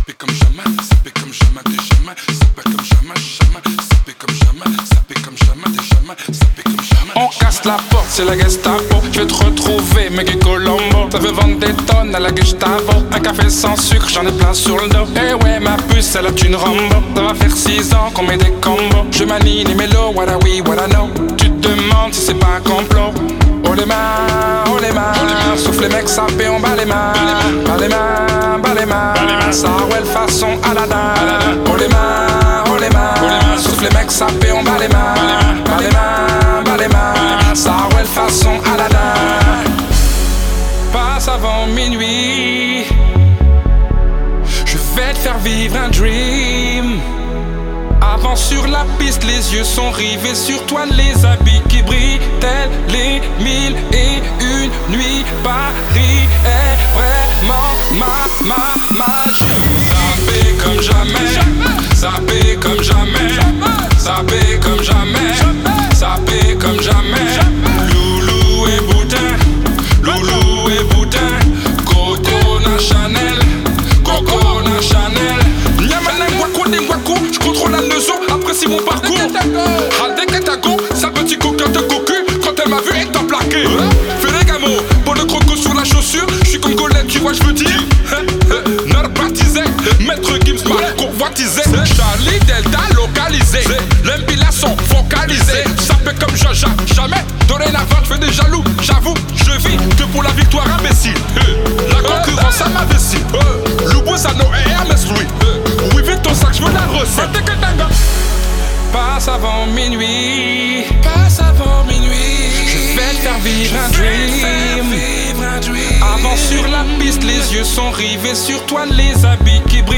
sapé comme jamais, sapé comme jamais, des jamais, sapé comme jamais, jamais, sapé comme jamais, sapé comme jamais, des jamais, sapé comme jamais. On casse la porte, c'est la Gestapo. Je vais te retrouver, mec Colombo. Ça veut vendre des tonnes à la Gestapo. Un café sans sucre, j'en ai plein sur le dos. Eh ouais, ma puce, elle a une Rambo. Ça va faire 6 ans qu'on met des combos. Je manie les mélos, what I we, what I know. Tu te demandes si c'est pas un complot. Oh les mains, oh les mains. Sauf les mecs sapés, on bat les mains. Bas les mains, bas les mains. Ça ouais, façon Aladdin. Oh les mains, oh les mains. Sauf les mecs sapés, on bat les mains. Bas les mains, bas les mains. Ça ouais, façon Aladdin. Passe avant minuit. Je vais te faire vivre un dream. Avant sur la piste, les yeux sont rivés sur toi, les habits qui brillent, tels les 1001 nuits. Paris est vraiment ma Zappé comme jamais, zappé comme jamais, zappé comme jamais, zappé comme jamais. Loulou et boutin, loulou et boutin. Coco na Chanel, Coco na Chanel. Je contrôle la leçon, apprécie mon parcours. Raldé Katago, sa petit coquin de cocu. Quand elle m'a vu, elle t'a plaqué. Ferragamo, pour le croco sur la chaussure. Je suis comme Golette, tu vois, je veux dire. Narbatisé, maître Gims mal convoitisé. Charlie Delta localisé. L'empilation focalisée. Ça fait comme Jaja, jamais. Dorénavant, je fais des jaloux. J'avoue, je vis que pour la victoire imbécile. La concurrence à ma vessie. Loubouazano et Hermès Louis. Oui, vite ton sac, je veux la recette. Passe avant minuit. Passe avant minuit. Je vais te faire vivre un dream. Avant sur la piste, les yeux sont rivés sur toi, les habits qui